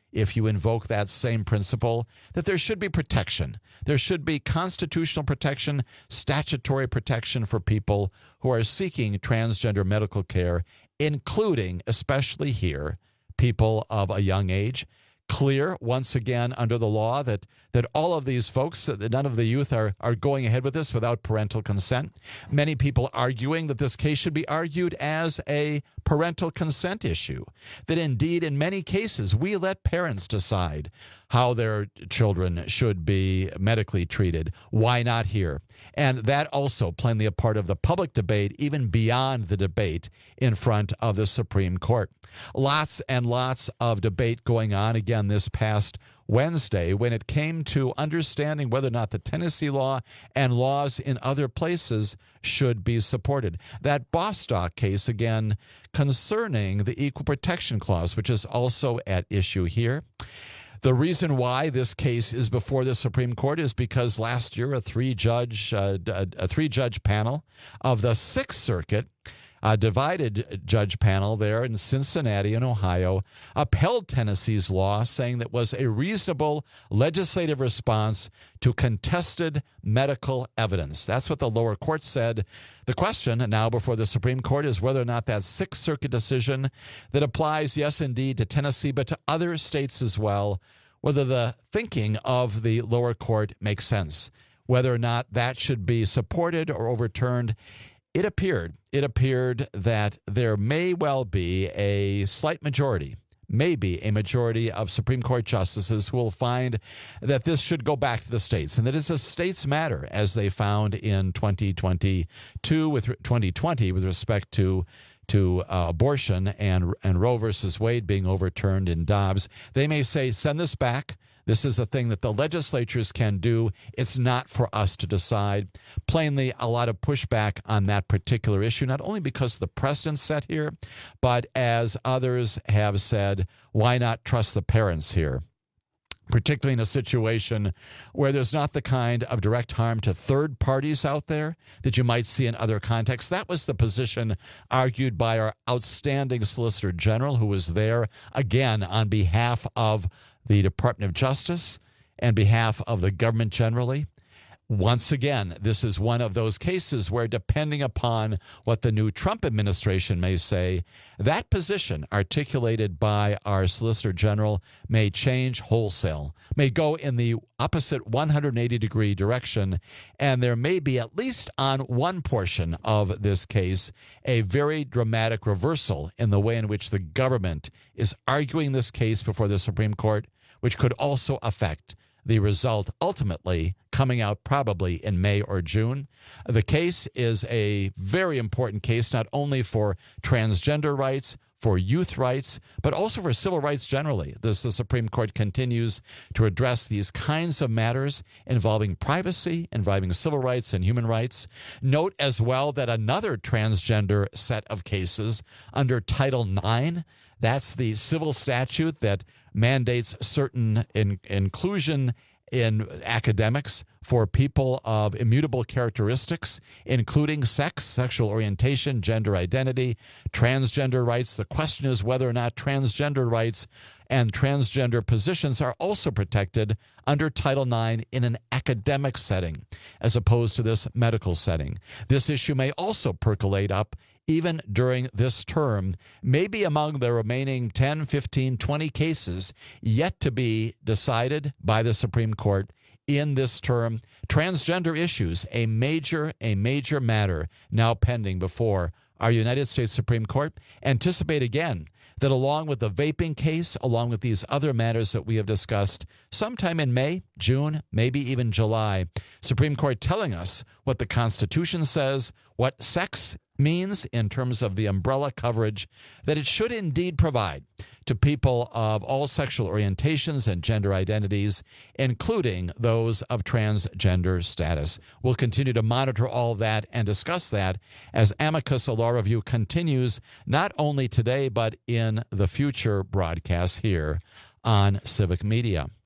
S16: if you invoke that same principle, that there should be protection. There should be constitutional protection, statutory protection for people who are seeking transgender medical care, including, especially here, people of a young age. Clear, once again, under the law that, that all of these folks, that none of the youth are, are going ahead with this without parental consent. Many people arguing that this case should be argued as a parental consent issue, that indeed in many cases we let parents decide how their children should be medically treated. Why not here? And that also plainly a part of the public debate, even beyond the debate in front of the Supreme Court. Lots and lots of debate going on again this past Wednesday when it came to understanding whether or not the Tennessee law and laws in other places should be supported. That Bostock case, again, concerning the Equal Protection Clause, which is also at issue here. The reason why this case is before the Supreme Court is because last year a three-judge uh, a three-judge panel of the Sixth Circuit, a divided judge panel there in Cincinnati in Ohio, upheld Tennessee's law, saying that was a reasonable legislative response to contested medical evidence. That's what the lower court said. The question now before the Supreme Court is whether or not that Sixth Circuit decision that applies, yes, indeed, to Tennessee, but to other states as well, whether the thinking of the lower court makes sense, whether or not that should be supported or overturned. It appeared, it appeared that there may well be a slight majority, maybe a majority of Supreme Court justices who will find that this should go back to the states and that it's a states matter, as they found in twenty twenty-two with twenty twenty with respect to to uh, abortion and and Roe versus Wade being overturned in Dobbs. They may say, send this back. This is a thing that the legislatures can do. It's not for us to decide. Plainly, a lot of pushback on that particular issue, not only because of the precedent set here, but as others have said, why not trust the parents here? Particularly in a situation where there's not the kind of direct harm to third parties out there that you might see in other contexts. That was the position argued by our outstanding Solicitor General, who was there, again, on behalf of the Department of Justice and behalf of the government generally. Once again, this is one of those cases where, depending upon what the new Trump administration may say, that position articulated by our Solicitor General may change wholesale, may go in the opposite one hundred eighty degree direction, and there may be, at least on one portion of this case, a very dramatic reversal in the way in which the government is arguing this case before the Supreme Court, which could also affect the result ultimately coming out probably in May or June. The case is a very important case, not only for transgender rights, for youth rights, but also for civil rights generally. This, the Supreme Court continues to address these kinds of matters involving privacy, involving civil rights and human rights. Note as well that another transgender set of cases under Title nine, that's the civil statute that mandates certain in, inclusion in academics for people of immutable characteristics, including sex, sexual orientation, gender identity, transgender rights. The question is whether or not transgender rights and transgender positions are also protected under Title nine in an academic setting, as opposed to this medical setting. This issue may also percolate up even during this term, maybe among the remaining ten, fifteen, twenty cases yet to be decided by the Supreme Court in this term. Transgender issues, a major, a major matter now pending before our United States Supreme Court. Anticipate again that along with the vaping case, along with these other matters that we have discussed, sometime in May, June, maybe even July, Supreme Court telling us what the Constitution says, what sex means in terms of the umbrella coverage that it should indeed provide to people of all sexual orientations and gender identities, including those of transgender status. We'll continue to monitor all of that and discuss that as Amicus, a law review, continues not only today but in the future broadcasts here on Civic Media.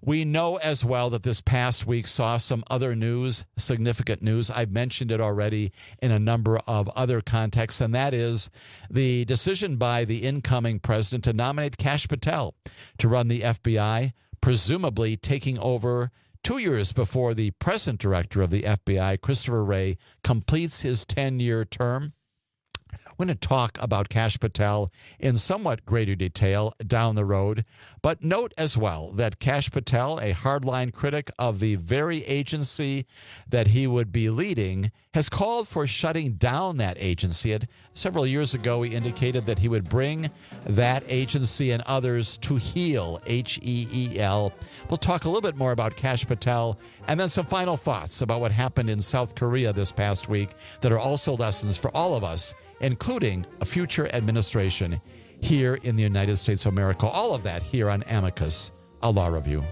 S16: We know as well that this past week saw some other news, significant news. I've mentioned it already in a number of other contexts, and that is the decision by the incoming president to nominate Kash Patel to run the F B I, presumably taking over two years before the present director of the F B I, Christopher Wray, completes his ten-year term. I'm going to talk about Kash Patel in somewhat greater detail down the road, but note as well that Kash Patel, a hardline critic of the very agency that he would be leading, has called for shutting down that agency. And several years ago, he indicated that he would bring that agency and others to heel, H E E L. We'll talk a little bit more about Kash Patel and then some final thoughts about what happened in South Korea this past week that are also lessons for all of us, including a future administration here in the United States of America. All of that here on Amicus, a Law Review.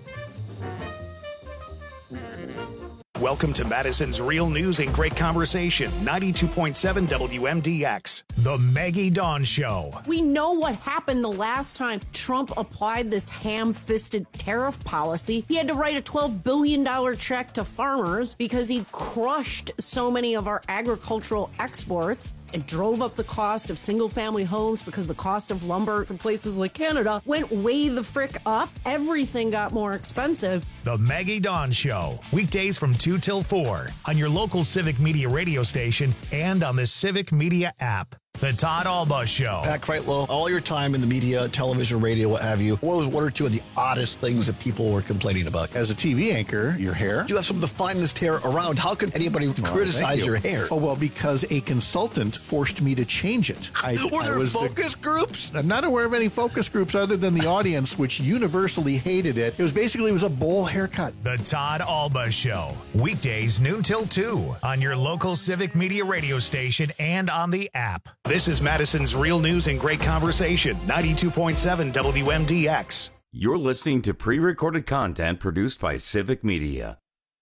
S6: Welcome to Madison's Real News and Great Conversation, ninety-two point seven W M D X.
S26: The Maggie Dawn Show.
S7: We know what happened the last time Trump applied this ham-fisted tariff policy. He had to write a twelve billion dollars check to farmers because he crushed so many of our agricultural exports and drove up the cost of single-family homes because the cost of lumber from places like Canada went way the frick up. Everything got more expensive.
S26: The Maggie Dawn Show. Weekdays from two till four on your local Civic Media radio station and on the Civic Media app. The Todd Alba Show.
S8: Pat Kreitlow, all your time in the media, television, radio, what have you, what was one or two of the oddest things that people were complaining about?
S9: As a T V anchor, your hair.
S8: You have some of the finest hair around. How could anybody oh, criticize you. your hair?
S9: Oh, well, because a consultant forced me to change it. I,
S8: were there
S9: I was
S8: focus
S9: the,
S8: groups?
S9: I'm not aware of any focus groups other than the audience, which universally hated it. It was basically, it was a bowl haircut.
S26: The Todd Alba Show. Weekdays, noon till two on your local Civic Media radio station and on the app.
S6: This is Madison's Real News and Great Conversation, ninety-two point seven W M D X.
S15: You're listening to pre-recorded content produced by Civic Media.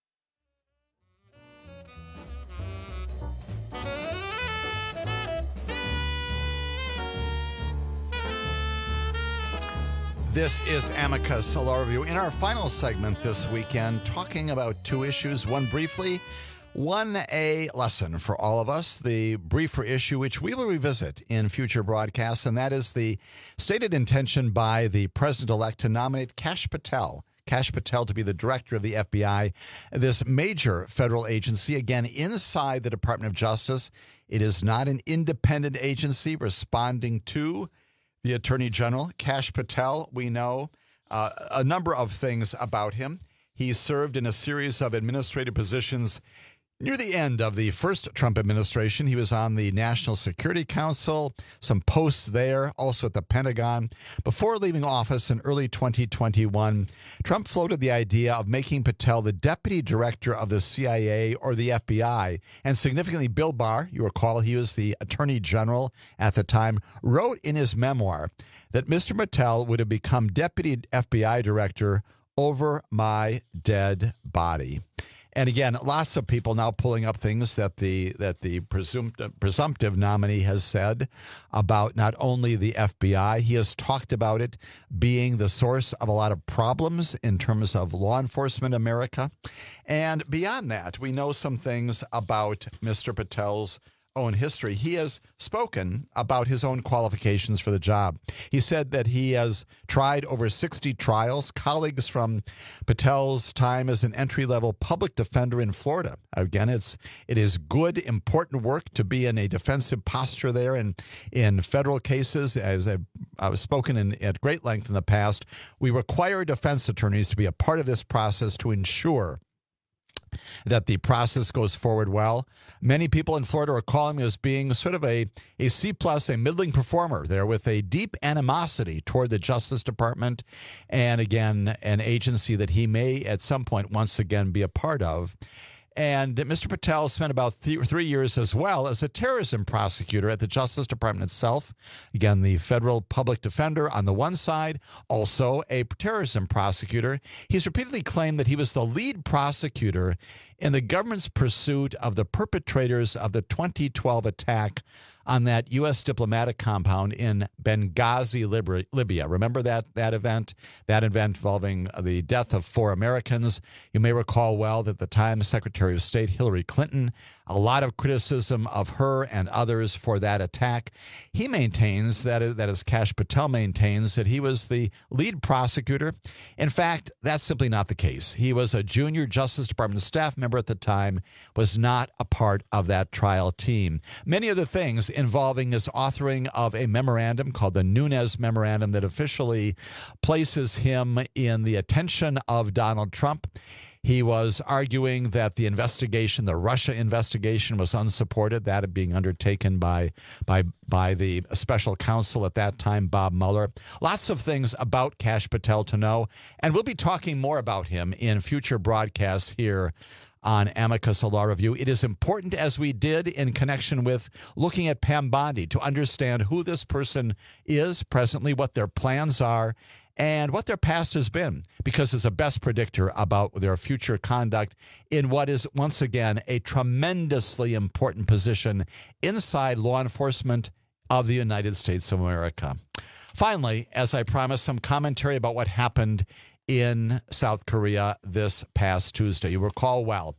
S16: This is Amicus, a Law Review. In our final segment this weekend, talking about two issues, one briefly, one a lesson for all of us, the briefer issue, which we will revisit in future broadcasts, and that is the stated intention by the president-elect to nominate Kash Patel, Kash Patel to be the director of the F B I, this major federal agency, again, inside the Department of Justice. It is not an independent agency responding to the Attorney General. Kash Patel, we know uh, a number of things about him. He served in a series of administrative positions near the end of the first Trump administration. He was on the National Security Council, some posts there, also at the Pentagon. Before leaving office in early twenty twenty-one, Trump floated the idea of making Patel the deputy director of the C I A or the F B I. And significantly, Bill Barr, you recall he was the Attorney General at the time, wrote in his memoir that Mister Patel would have become deputy F B I director over my dead body. And again, lots of people now pulling up things that the that the presumptive, presumptive nominee has said about not only the F B I. He has talked about it being the source of a lot of problems in terms of law enforcement in America. And beyond that, we know some things about Mister Patel's own history. He has spoken about his own qualifications for the job. He said that he has tried over sixty trials. Colleagues from Patel's time as an entry-level public defender in Florida. Again, it's it is good, important work to be in a defensive posture there. And in federal cases, as I've, I've spoken in, at great length in the past, we require defense attorneys to be a part of this process to ensure that the process goes forward well. Many people in Florida are calling him as being sort of a, a C plus, a middling performer there with a deep animosity toward the Justice Department and, again, an agency that he may at some point once again be a part of. And Mister Patel spent about th- three years as well as a terrorism prosecutor at the Justice Department itself. Again, the federal public defender on the one side, also a terrorism prosecutor. He's repeatedly claimed that he was the lead prosecutor in the government's pursuit of the perpetrators of the twenty twelve attack on that U S diplomatic compound in Benghazi, Libya. Libya. Remember that that event? That event involving the death of four Americans. You may recall well that at the time Secretary of State Hillary Clinton, a lot of criticism of her and others for that attack. He maintains, that, that is, Kash Patel maintains, that he was the lead prosecutor. In fact, that's simply not the case. He was a junior Justice Department staff member at the time, was not a part of that trial team. Many other things involving his authoring of a memorandum called the Nunes Memorandum that officially places him in the attention of Donald Trump. He was arguing that the investigation, the Russia investigation, was unsupported, that being undertaken by by by the special counsel at that time, Bob Mueller. Lots of things about Kash Patel to know, and we'll be talking more about him in future broadcasts here on Amicus Law Review. It is important, as we did in connection with looking at Pam Bondi, to understand who this person is presently, what their plans are, and what their past has been, because it's a best predictor about their future conduct in what is, once again, a tremendously important position inside law enforcement of the United States of America. Finally, as I promised, some commentary about what happened in South Korea this past Tuesday. You recall well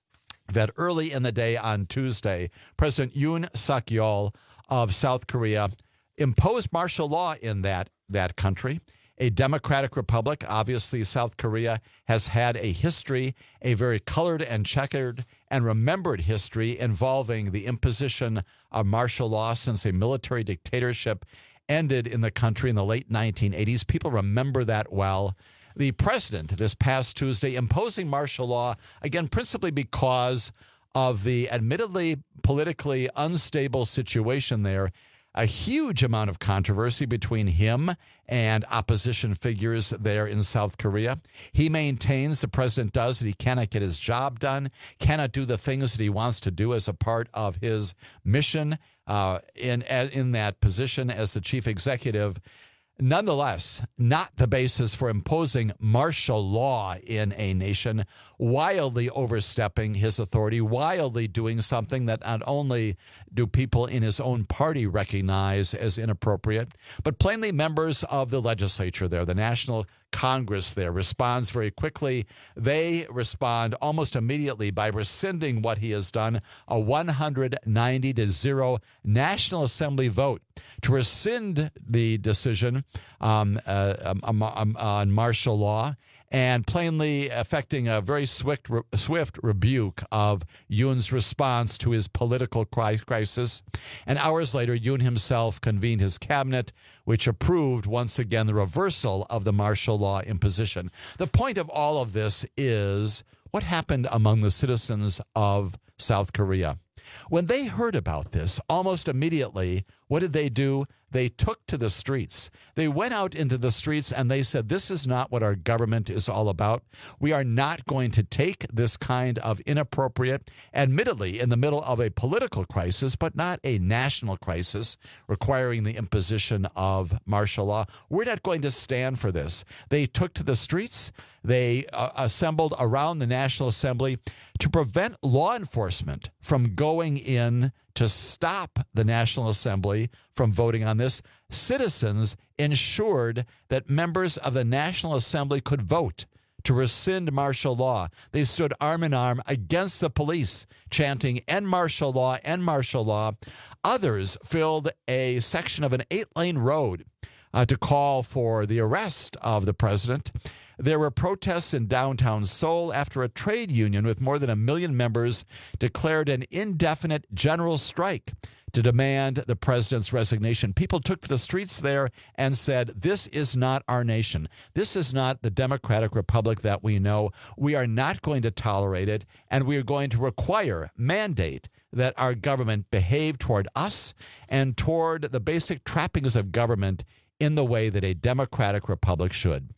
S16: that early in the day on Tuesday, President Yoon Suk-yeol of South Korea imposed martial law in that, that country. A democratic republic. Obviously, South Korea has had a history, a very colored and checkered and remembered history involving the imposition of martial law since a military dictatorship ended in the country in the late nineteen eighties. People remember that well. The president this past Tuesday imposing martial law, again, principally because of the admittedly politically unstable situation there. A huge amount of controversy between him and opposition figures there in South Korea. He maintains, the president does, that he cannot get his job done, cannot do the things that he wants to do as a part of his mission uh, in, in that position as the chief executive. Nonetheless, not the basis for imposing martial law in a nation, wildly overstepping his authority, wildly doing something that not only do people in his own party recognize as inappropriate, but plainly members of the legislature there, the National Congress there, responds very quickly. They respond almost immediately by rescinding what he has done, a one hundred ninety to zero National Assembly vote to rescind the decision um, uh, um, um, on martial law, and plainly affecting a very swift, swift rebuke of Yoon's response to his political crisis. And hours later, Yoon himself convened his cabinet, which approved once again the reversal of the martial law imposition. The point of all of this is what happened among the citizens of South Korea. When they heard about this, almost immediately, what did they do? They took to the streets. They went out into the streets and they said, this is not what our government is all about. We are not going to take this kind of inappropriate, admittedly in the middle of a political crisis, but not a national crisis requiring the imposition of martial law. We're not going to stand for this. They took to the streets. They uh, assembled around the National Assembly to prevent law enforcement from going in to stop the National Assembly from voting on this. Citizens ensured that members of the National Assembly could vote to rescind martial law. They stood arm in arm against the police, chanting, "End martial law, end martial law." Others filled a section of an eight-lane road uh, to call for the arrest of the president. There were protests in downtown Seoul after a trade union with more than a million members declared an indefinite general strike to demand the president's resignation. People took to the streets there and said, this is not our nation. This is not the democratic republic that we know. We are not going to tolerate it, and we are going to require, mandate, that our government behave toward us and toward the basic trappings of government in the way that a democratic republic should.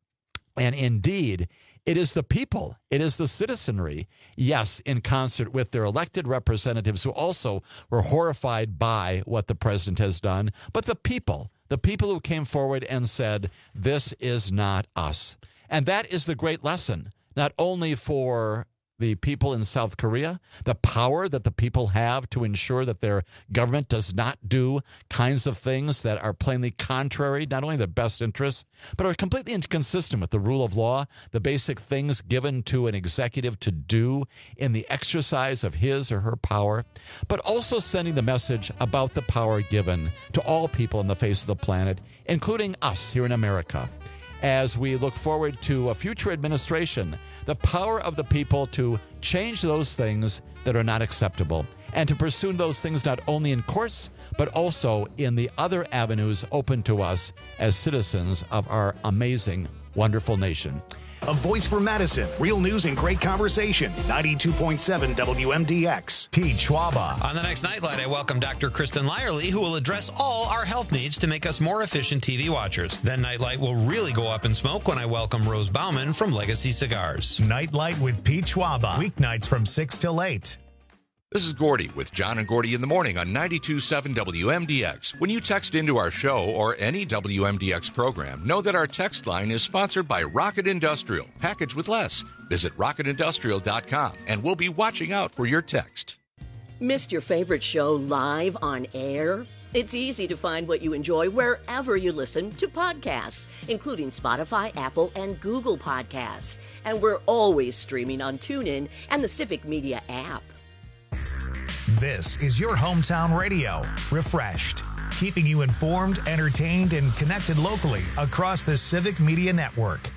S16: And indeed, it is the people, it is the citizenry, yes, in concert with their elected representatives who also were horrified by what the president has done, but the people, the people who came forward and said, this is not us. And that is the great lesson, not only for the people in South Korea, the power that the people have to ensure that their government does not do kinds of things that are plainly contrary, not only to their best interests, but are completely inconsistent with the rule of law, the basic things given to an executive to do in the exercise of his or her power, but also sending the message about the power given to all people on the face of the planet, including us here in America. As we look forward to a future administration, the power of the people to change those things that are not acceptable and to pursue those things not only in courts, but also in the other avenues open to us as citizens of our amazing, wonderful nation.
S6: A voice for Madison. Real news and great conversation. ninety-two point seven W M D X.
S12: Pete Schwaba.
S10: On the next Nightlight, I welcome Doctor Kristen Lyerly, who will address all our health needs to make us more efficient T V watchers. Then Nightlight will really go up in smoke when I welcome Rose Bauman from Legacy Cigars.
S12: Nightlight with Pete Schwaba. Weeknights from six till eight.
S11: This is Gordy with John and Gordy in the morning on ninety-two point seven W M D X. When you text into our show or any W M D X program, know that our text line is sponsored by Rocket Industrial. Package with less. Visit rocket industrial dot com and we'll be watching out for your text.
S14: Missed your favorite show live on air? It's easy to find what you enjoy wherever you listen to podcasts, including Spotify, Apple, and Google Podcasts. And we're always streaming on TuneIn and the Civic Media app.
S12: This is your hometown radio, refreshed, keeping you informed, entertained, and connected locally across the Civic Media Network.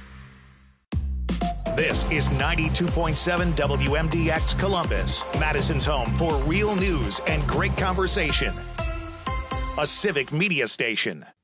S6: This is ninety-two point seven W M D X Columbus, Madison's home for real news and great conversation. A Civic Media station.